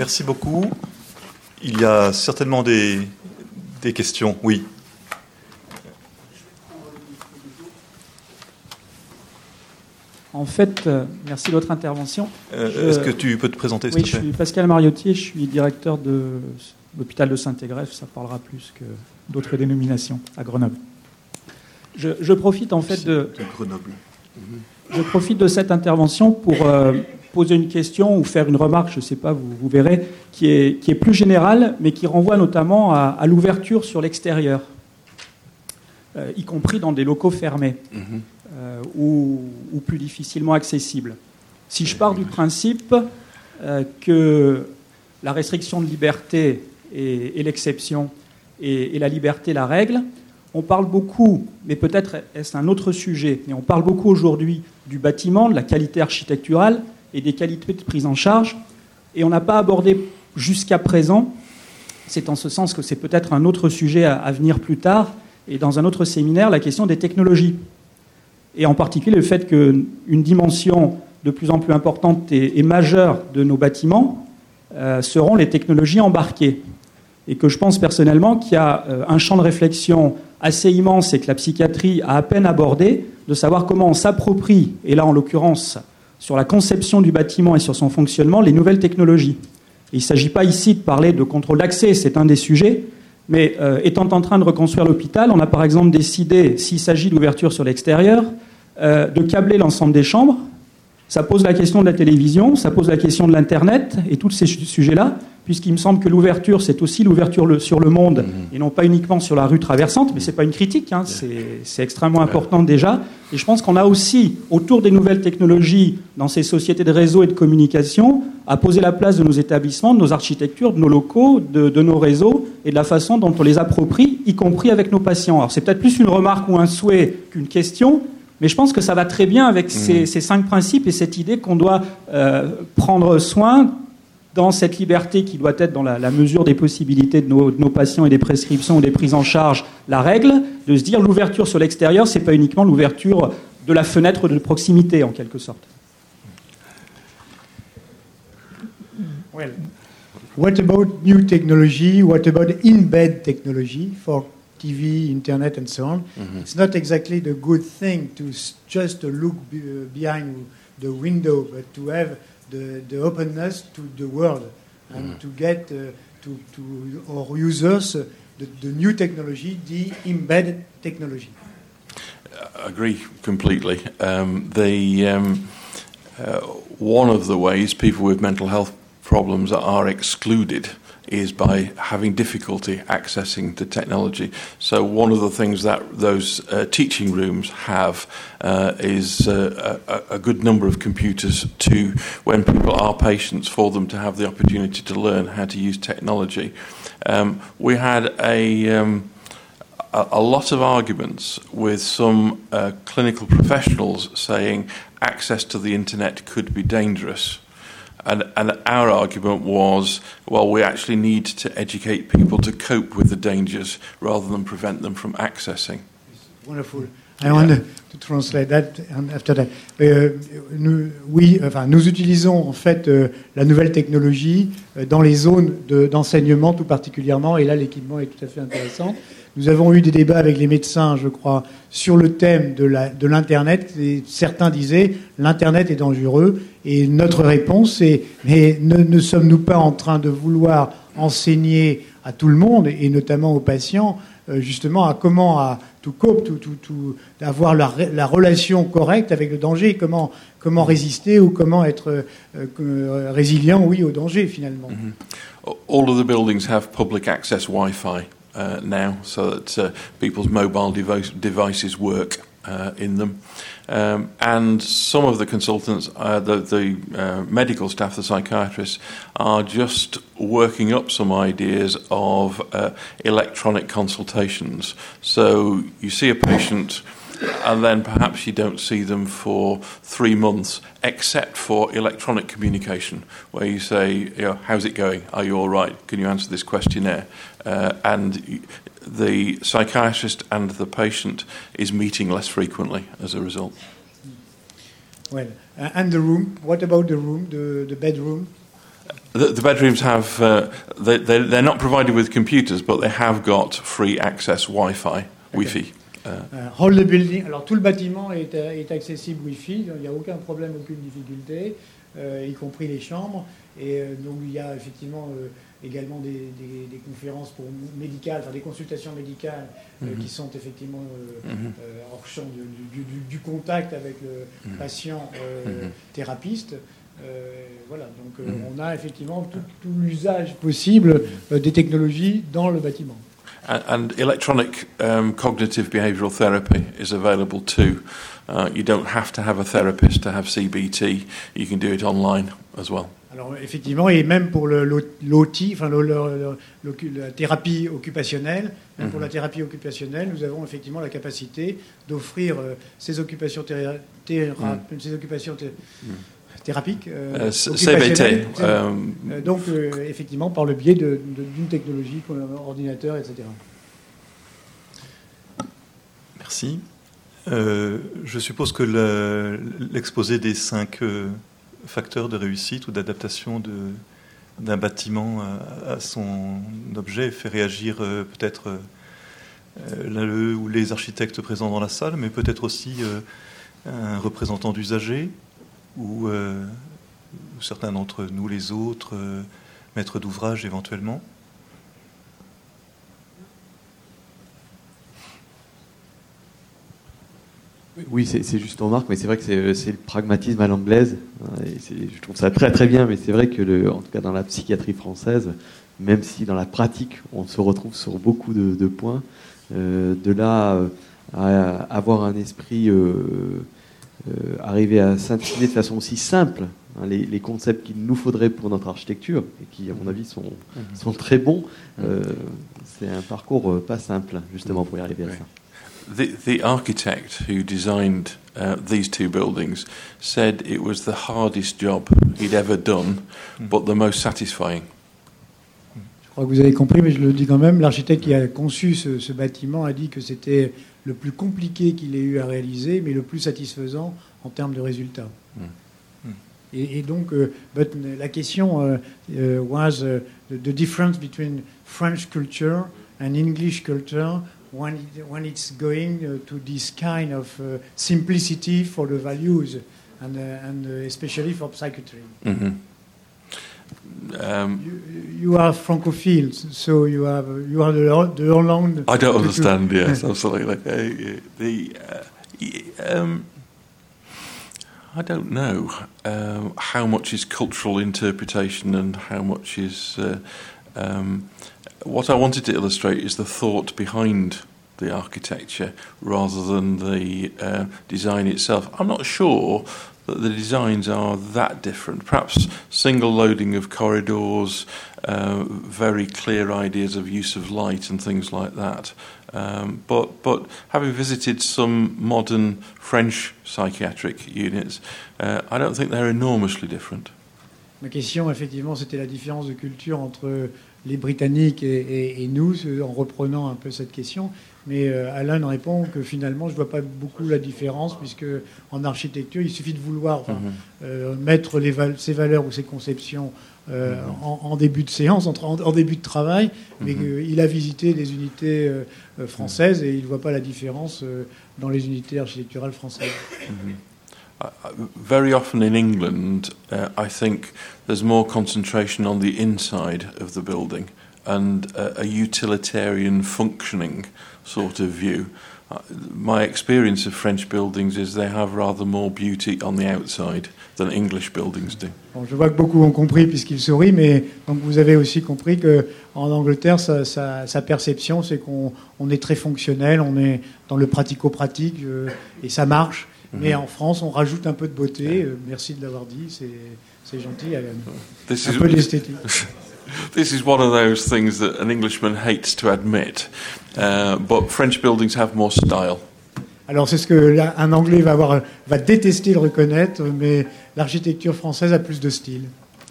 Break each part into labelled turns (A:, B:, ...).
A: Merci beaucoup. Il y a certainement des questions. Oui.
B: En fait, merci de votre intervention.
A: Est-ce que tu peux te présenter, s'il te plaît ?
B: Oui, je suis Pascal Mariotti, je suis directeur de l'hôpital de Saint-Égrève, ça parlera plus que d'autres dénominations, à Grenoble. Je profite en fait de
A: Grenoble.
B: Je profite de cette intervention pour poser une question ou faire une remarque, je ne sais pas, vous verrez, qui est plus générale, mais qui renvoie notamment à l'ouverture sur l'extérieur, y compris dans des locaux fermés. Ou plus difficilement accessibles. Si je pars du principe que la restriction de liberté est l'exception et la liberté la règle, on parle beaucoup, mais peut-être est-ce un autre sujet, mais on parle beaucoup aujourd'hui du bâtiment, de la qualité architecturale et des qualités de prise en charge, et on n'a pas abordé jusqu'à présent, c'est en ce sens que c'est peut-être un autre sujet à venir plus tard, et dans un autre séminaire, la question des technologies. Et en particulier le fait qu'une dimension de plus en plus importante et majeure de nos bâtiments seront les technologies embarquées. Et que je pense personnellement qu'il y a un champ de réflexion assez immense et que la psychiatrie a à peine abordé, de savoir comment on s'approprie, et là en l'occurrence sur la conception du bâtiment et sur son fonctionnement, les nouvelles technologies. Et il ne s'agit pas ici de parler de contrôle d'accès, c'est un des sujets, mais étant en train de reconstruire l'hôpital, on a par exemple décidé, s'il s'agit d'ouverture sur l'extérieur, de câbler l'ensemble des chambres. Ça pose la question de la télévision, ça pose la question de l'Internet et tous ces sujets-là, puisqu'il me semble que l'ouverture, c'est aussi l'ouverture sur le monde et non pas uniquement sur la rue traversante, mais ce n'est pas une critique, hein, c'est extrêmement important déjà. Et je pense qu'on a aussi, autour des nouvelles technologies, dans ces sociétés de réseau et de communication, à poser la place de nos établissements, de nos architectures, de nos locaux, de nos réseaux et de la façon dont on les approprie, y compris avec nos patients. Alors c'est peut-être plus une remarque ou un souhait qu'une question, mais je pense que ça va très bien avec ces 5 principes et cette idée qu'on doit prendre soin dans cette liberté qui doit être dans la mesure des possibilités de nos patients et des prescriptions ou des prises en charge, la règle, de se dire l'ouverture sur l'extérieur, c'est pas uniquement l'ouverture de la fenêtre de proximité en quelque sorte.
C: Well, what about new technology? What about in-bed technology for TV, Internet, and so on? It's not exactly the good thing to just look behind the window, but to have the openness to the world and to get to our users the new technology, the embedded technology.
D: I agree completely. One of the ways people with mental health problems are excluded is by having difficulty accessing the technology. So one of the things that those teaching rooms have is a good number of computers to, when people are patients, for them to have the opportunity to learn how to use technology. We had a lot of arguments with some clinical professionals saying access to the internet could be dangerous. And our argument was, well, we actually need to educate people to cope with the dangers rather than prevent them from accessing.
C: Wonderful. I want to translate that after that. Nous utilisons en fait la nouvelle technologie dans les zones d'enseignement tout particulièrement, et là l'équipement est tout à fait intéressant. Nous avons eu des débats avec les médecins, je crois, sur le thème de l'Internet. Et certains disaient l'Internet est dangereux. Et notre réponse est mais ne sommes-nous pas en train de vouloir enseigner à tout le monde, et notamment aux patients, justement à comment to cope, avoir la relation correcte avec le danger, comment résister ou comment être résilient, oui, au danger finalement.
D: All of the buildings have public access Wi-Fi. Now, so that people's mobile devices work in them. And some of the consultants, the medical staff, the psychiatrists, are just working up some ideas of electronic consultations. So you see a patient, and then perhaps you don't see them for 3 months, except for electronic communication, where you say, how's it going? Are you all right? Can you answer this questionnaire? And the psychiatrist and the patient is meeting less frequently as a result.
C: Well, and the room, what about the room, the bedroom?
D: The bedrooms have, they're not provided with computers, but they have got free access Wi-Fi.
C: All the building, alors tout le bâtiment est accessible Wi-Fi, il n'y a aucun problème, aucune difficulté, y compris les chambres. Et donc il y a effectivement également des conférences pour médicales, enfin des consultations médicales qui sont effectivement hors champ du contact avec le patient thérapeute. Voilà, donc on a effectivement tout l'usage possible des technologies dans le bâtiment.
D: And electronic cognitive behavioural therapy is available too. You don't have to have a therapist to have CBT. You can do it online as well.
C: Alors effectivement, et même pour l'OT, enfin la thérapie occupationnelle, même pour la thérapie occupationnelle, nous avons effectivement la capacité d'offrir ces occupations thérapiques,
D: CBT.
C: Donc effectivement par le biais d'une technologie comme ordinateur, etc.
A: Merci. Je suppose que l'exposé des 5 facteurs de réussite ou d'adaptation d'un bâtiment à son objet fait réagir peut-être le ou les architectes présents dans la salle, mais peut-être aussi un représentant d'usagers ou certains d'entre nous les autres, maîtres d'ouvrage éventuellement.
E: Oui, c'est juste en marque, mais c'est vrai que c'est le pragmatisme à l'anglaise. Et je trouve ça très très bien, mais c'est vrai que, en tout cas dans la psychiatrie française, même si dans la pratique on se retrouve sur beaucoup de points, de là à avoir un esprit, arriver à synthétiser de façon aussi simple les concepts qu'il nous faudrait pour notre architecture, et qui à mon avis sont très bons, c'est un parcours pas simple justement pour y arriver à ça.
D: The architect who designed these 2 buildings said it was the hardest job he'd ever done, but the most satisfying.
C: Je crois que vous avez compris, mais je le dis quand même. L'architecte qui a conçu ce bâtiment a dit que c'était le plus compliqué qu'il ait eu à réaliser, mais le plus satisfaisant en termes de résultats. Et donc, la question was the difference between French culture and English culture when it's going to this kind of simplicity for the values and especially for psychiatry. You are Francophile, so you are the Hollande.
D: I don't understand. Yes, absolutely. I don't know how much is cultural interpretation and how much is. What I wanted to illustrate is the thought behind the architecture rather than the design itself. I'm not sure that the designs are that different. Perhaps single loading of corridors, very clear ideas of use of light and things like that. But having visited some modern French psychiatric units, I don't think they're enormously different.
C: Ma question, effectivement, c'était la différence de culture entre les Britanniques et nous, en reprenant un peu cette question. Mais Alain répond que finalement, je ne vois pas beaucoup la différence, puisque en architecture, il suffit de vouloir mettre ces valeurs ou ces conceptions en début de séance, en début de travail, mais il a visité des unités françaises et il ne voit pas la différence dans les unités architecturales françaises.
D: Very often in England, I think there's more concentration on the inside of the building and a utilitarian functioning sort of view. My experience of French buildings is they have rather more beauty on the outside than English buildings do.
C: Bon, je vois que beaucoup ont compris puisqu'ils sourient, mais donc vous avez aussi compris qu'en Angleterre, sa perception, c'est qu'on est très fonctionnel, on est dans le pratico-pratique et ça marche. Mais en France, on rajoute un peu de beauté. Merci de l'avoir dit, c'est gentil. Un peu d'esthétique.
D: This is one of those things that an Englishman hates to admit, but French buildings have more style.
C: Alors c'est ce que un Anglais va détester le reconnaître, mais l'architecture française a plus de style.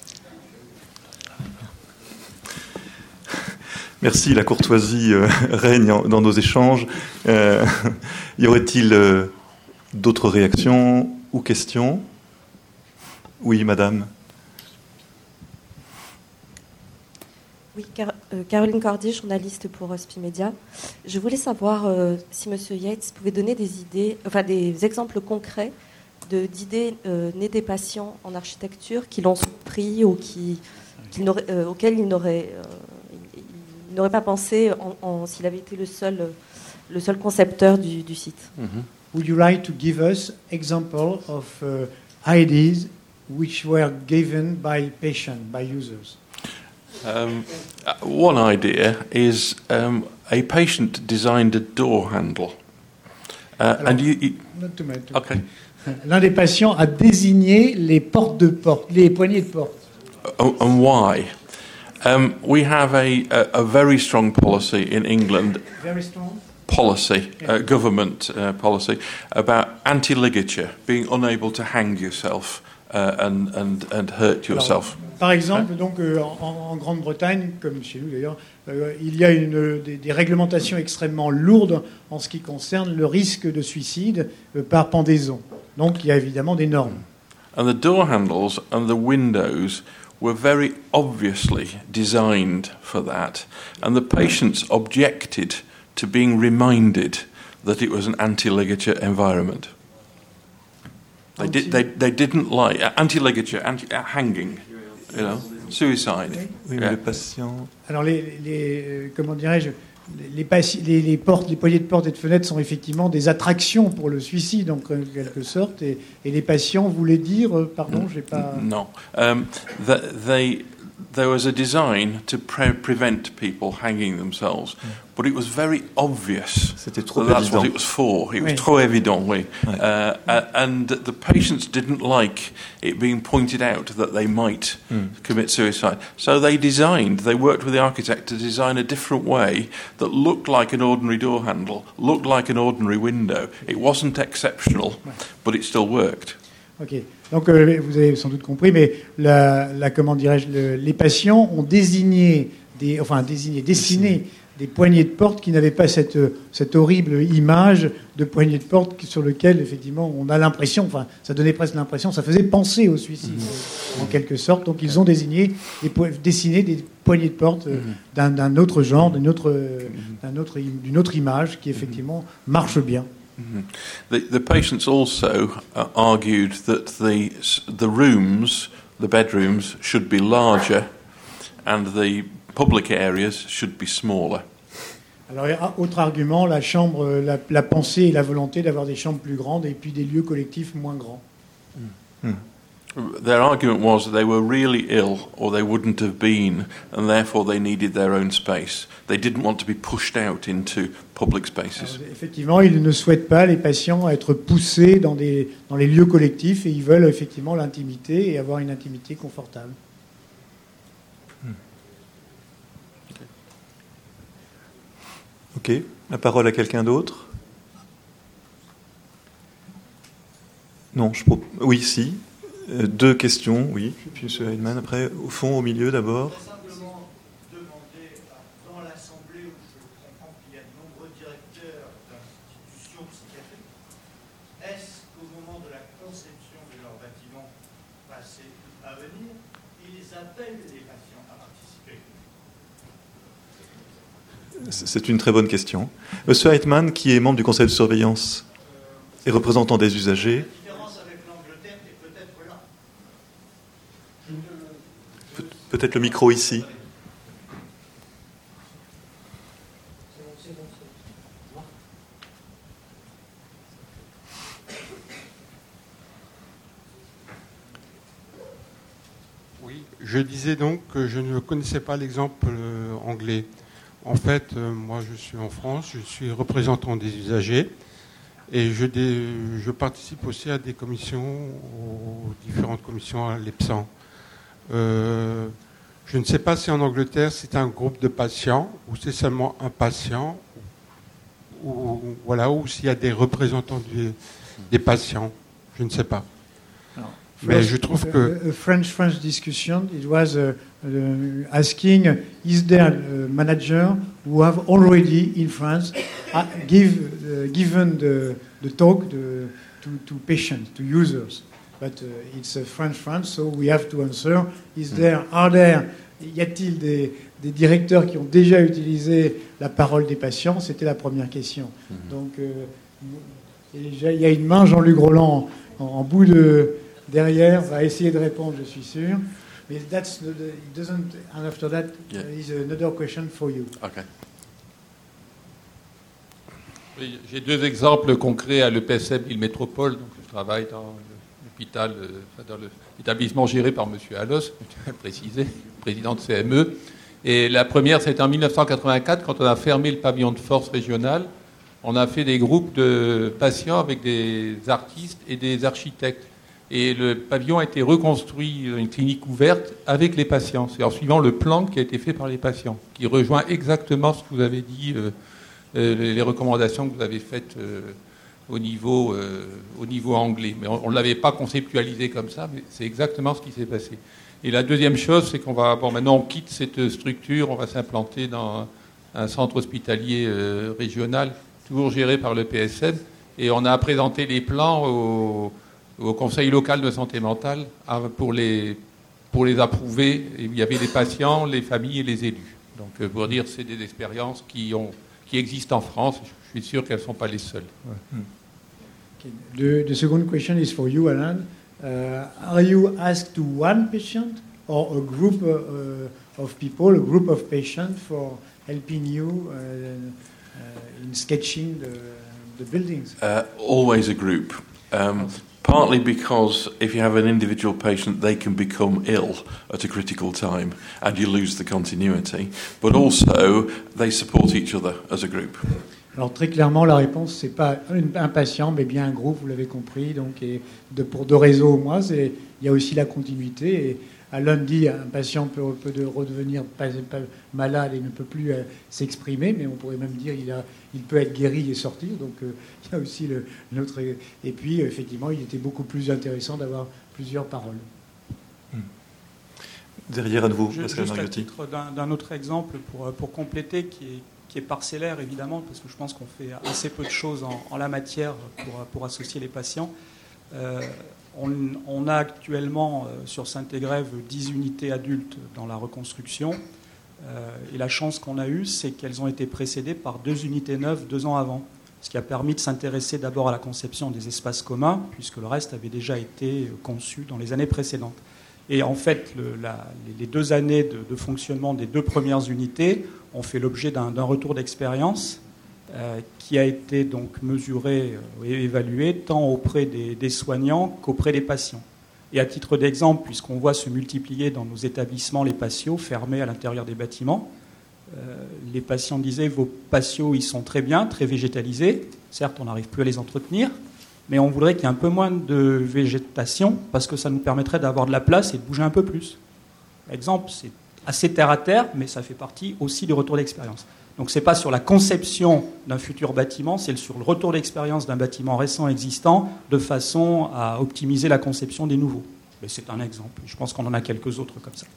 A: Merci, la courtoisie règne dans nos échanges. Y aurait-il d'autres réactions ou questions? Oui, madame.
F: Oui, Caroline Cordier, journaliste pour Spimedia. Je voulais savoir si M. Yates pouvait donner des idées, enfin des exemples concrets d'idées nées des patients en architecture qui l'ont surpris ou auxquelles il n'aurait pas pensé s'il avait été le seul concepteur du site.
D: Mm-hmm.
C: Would you like to give us example of ideas which were given by patients, by users?
D: One idea is a patient designed a door handle.
C: Alors, not too much.
D: Okay.
C: L'un des patients a désigné les les poignées de porte.
D: And why? We have a very strong policy in England.
C: Very strong.
D: Policy, government policy about anti-ligature, being unable to hang yourself and hurt yourself.
C: Alors, par exemple, donc en Grande-Bretagne, comme chez nous d'ailleurs, il y a des réglementations extrêmement lourdes en ce qui concerne le risque de suicide par pendaison. Donc il y a évidemment des normes.
D: And the door handles and the windows were very obviously designed for that, and the patients objected to being reminded that it was an anti-ligature environment. They didn't like anti-ligature, hanging, suicide.
A: Oui, mais les patients.
C: Alors comment dirais-je, les poignées de porte et de fenêtre sont effectivement des attractions pour le suicide en quelque sorte, et les patients voulaient dire, pardon, j'ai pas.
D: No, there was a design to prevent people hanging themselves, but it was very obvious that that's what it was for. It was trop évident, oui. And the patients didn't like it being pointed out that they might commit suicide. So they worked with the architect to design a different way that looked like an ordinary door handle, looked like an ordinary window. It wasn't exceptional, but it still worked.
C: Ok, donc vous avez sans doute compris, mais comment dirais-je, les patients ont dessiné des poignées de porte qui n'avaient pas cette horrible image de poignée de porte sur lequel effectivement on a l'impression, enfin ça donnait presque l'impression, ça faisait penser au suicide en quelque sorte. Donc ils ont dessiné des poignées de porte d'un autre genre, d'une autre image qui effectivement marche bien.
D: Mm-hmm. The patients also argued that the rooms, the bedrooms, should be larger, and the public areas should be smaller.
C: Alors, autre argument, la pensée et la volonté d'avoir des chambres plus grandes et puis des lieux collectifs moins grands.
D: Their argument was that they were really ill or they wouldn't have been, and therefore they needed their own space. They didn't want to be pushed out into public spaces.
C: Alors, effectivement, ils ne souhaitent pas, les patients, être poussés dans les lieux collectifs, et ils veulent effectivement l'intimité et avoir une intimité confortable.
A: Ok, la parole à quelqu'un d'autre? Non, oui, si. Deux questions, oui. Puis M. Heidemann, après, au fond, au milieu d'abord.
G: Je voudrais simplement demander dans l'Assemblée, où je comprends qu'il y a de nombreux directeurs d'institutions psychiatriques, est-ce qu'au moment de la conception de leur bâtiment passé à venir, ils appellent les patients à participer?
A: C'est une très bonne question. M. Heidemann, qui est membre du conseil de surveillance et représentant des usagers. Peut-être le micro ici.
H: Oui, je disais donc que je ne connaissais pas l'exemple anglais. En fait, moi je suis en France, je suis représentant des usagers et je participe aussi à des commissions, aux différentes commissions à l'EPSAN. Je ne sais pas si en Angleterre c'est un groupe de patients ou c'est seulement un patient ou s'il y a des représentants des patients. Je ne sais pas. Mais je trouve que
C: French discussion, it was asking, is there a manager who have already in France given the talk to patients, to users? But it's France, so we have to answer: are there y a-t-il des directeurs qui ont déjà utilisé la parole des patients? C'était la première question. Donc, il y a une main, Jean-Luc Roland, en bout de derrière, va essayer de répondre, je suis sûr. Mais it doesn't, and after that,
D: Yeah.
C: there is another question for you.
D: Okay.
I: Oui, j'ai deux exemples concrets à l'EPSM Île Métropole. Donc, je travaille dans l'hôpital, dans l'établissement géré par M. Allos, je tiens à le préciser, président de CME. Et la première, c'était en 1984, quand on a fermé le pavillon de force régional. On a fait des groupes de patients avec des artistes et des architectes. Et le pavillon a été reconstruit, une clinique ouverte, avec les patients. C'est en suivant le plan qui a été fait par les patients, qui rejoint exactement ce que vous avez dit, les recommandations que vous avez faites au niveau anglais. Mais on ne l'avait pas conceptualisé comme ça, mais c'est exactement ce qui s'est passé. Et la deuxième chose, c'est qu'on va, maintenant on quitte cette structure, on va s'implanter dans un centre hospitalier régional, toujours géré par le PSM, et on a présenté les plans au Conseil local de santé mentale pour les approuver. Et il y avait les patients, les familles et les élus. Donc pour dire, c'est des expériences qui existent en France. Je suis sûr qu'elles ne sont pas les seules.
C: Okay. The second question is for you, Alan. Are you asked to one patient or a group of people, a group of patients for helping you in sketching the buildings?
D: Always a group. Partly because if you have an individual patient, they can become ill at a critical time and you lose the continuity. But also, they support each other as a group.
C: Alors très clairement, la réponse, c'est pas un patient, mais bien un groupe, vous l'avez compris. Donc, pour deux raisons au moins, il y a aussi la continuité. Et à lundi, un patient peut redevenir malade et ne peut plus s'exprimer, mais on pourrait même dire il peut être guéri et sortir. Donc il y a aussi l'autre. Et puis effectivement, il était beaucoup plus intéressant d'avoir plusieurs paroles.
A: Derrière à nouveau, Pascal
B: Juste à
A: Mariotti.
B: titre d'un autre exemple pour compléter, qui est parcellaire évidemment, parce que je pense qu'on fait assez peu de choses en la matière pour associer les patients. On a actuellement sur Saint-Égrève 10 unités adultes dans la reconstruction. Et la chance qu'on a eue, c'est qu'elles ont été précédées par 2 unités neuves 2 ans avant. Ce qui a permis de s'intéresser d'abord à la conception des espaces communs, puisque le reste avait déjà été conçu dans les années précédentes. Et en fait, les 2 années de fonctionnement des 2 premières unités ont fait l'objet d'un retour d'expérience qui a été donc mesuré et évalué tant auprès des soignants qu'auprès des patients. Et à titre d'exemple, puisqu'on voit se multiplier dans nos établissements les patios fermés à l'intérieur des bâtiments, les patients disaient « vos patios, ils sont très bien, très végétalisés. Certes, on n'arrive plus à les entretenir, mais on voudrait qu'il y ait un peu moins de végétation parce que ça nous permettrait d'avoir de la place et de bouger un peu plus. » Exemple, c'est assez terre-à-terre, mais ça fait partie aussi du retour d'expérience. Donc ce n'est pas sur la conception d'un futur bâtiment, c'est sur le retour d'expérience d'un bâtiment récent existant de façon à optimiser la conception des nouveaux. Mais c'est un exemple. Je pense qu'on en a quelques autres comme ça.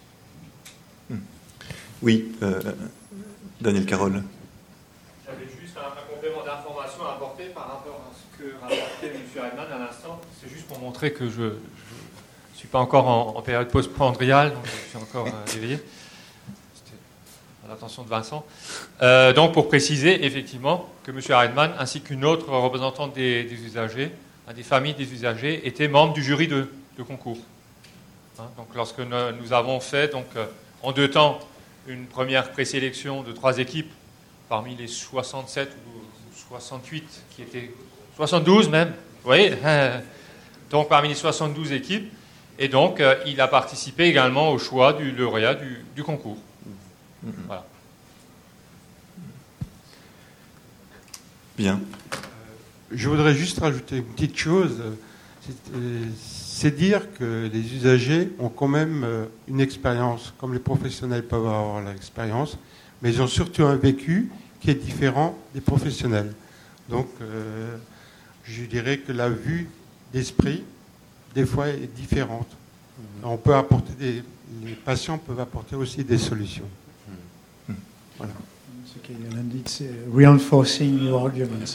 A: Oui, Daniel Carole.
J: J'avais juste un complément d'information à apporter par rapport à ce que rapportait M. Heinemann à l'instant. C'est juste pour montrer que je ne suis pas encore en période post-prandiale, donc je suis encore éveillé. L'attention de Vincent. Donc, pour préciser, effectivement, que M. Heinemann, ainsi qu'une autre représentante des usagers, des familles des usagers, étaient membres du jury de concours. Donc, lorsque nous avons fait, donc, en 2 temps, une première présélection de 3 équipes, parmi les 67 ou 68 qui étaient... 72 même, vous voyez. Donc, parmi les 72 équipes, et donc, il a participé également au choix du lauréat du concours. Voilà.
A: Bien.
H: Je voudrais juste rajouter une petite chose. C'est dire que les usagers ont quand même une expérience, comme les professionnels peuvent avoir l'expérience, mais ils ont surtout un vécu qui est différent des professionnels. Donc, je dirais que la vue d'esprit, des fois, est différente. On peut apporter les patients peuvent apporter aussi des solutions. Voilà.
C: It's okay, and it's reinforcing your arguments.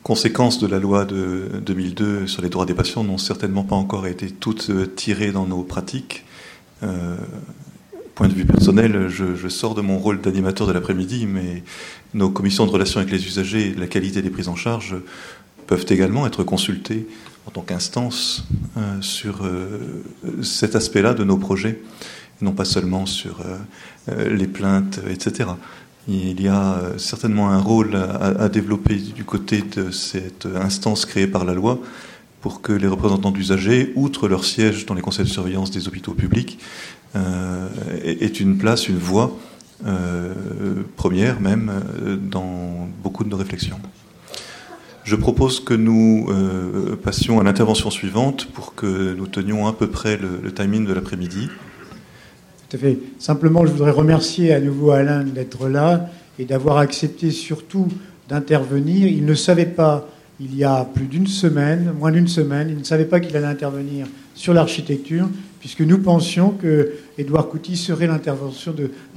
A: conséquences de la loi de 2002 sur les droits des patients n'ont certainement pas encore été toutes tirées dans nos pratiques. Point de vue personnel, je sors de mon rôle d'animateur de l'après-midi, mais nos commissions de relations avec les usagers et la qualité des prises en charge peuvent également être consultées en tant qu'instance sur cet aspect-là de nos projets, non pas seulement sur les plaintes, etc. Il y a certainement un rôle à développer du côté de cette instance créée par la loi pour que les représentants d'usagers, outre leur siège dans les conseils de surveillance des hôpitaux publics, aient une place, une voix première même dans beaucoup de nos réflexions. Je propose que nous passions à l'intervention suivante pour que nous tenions à peu près le timing de l'après-midi.
C: Tout à fait. Simplement, je voudrais remercier à nouveau Alain d'être là et d'avoir accepté surtout d'intervenir. Il ne savait pas, il y a plus d'une semaine, moins d'une semaine, il ne savait pas qu'il allait intervenir sur l'architecture, puisque nous pensions que Édouard Couty ferait l'intervention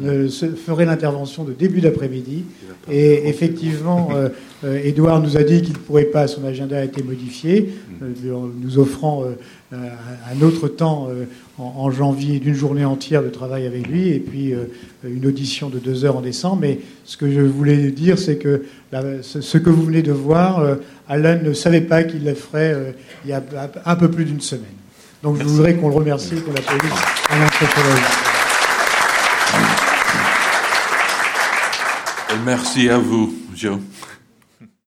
C: de début d'après-midi. Et effectivement, Édouard nous a dit qu'il ne pourrait pas, son agenda a été modifié, nous offrant un autre temps en janvier, d'une journée entière de travail avec lui, et puis une audition de 2 heures en décembre. Mais ce que je voulais dire, c'est que ce que vous venez de voir, Alain ne savait pas qu'il le ferait il y a un peu plus d'une semaine. Donc je voudrais qu'on le remercie, qu'on l'applaudisse à l'entrepreneur.
D: Et merci à vous, Joe.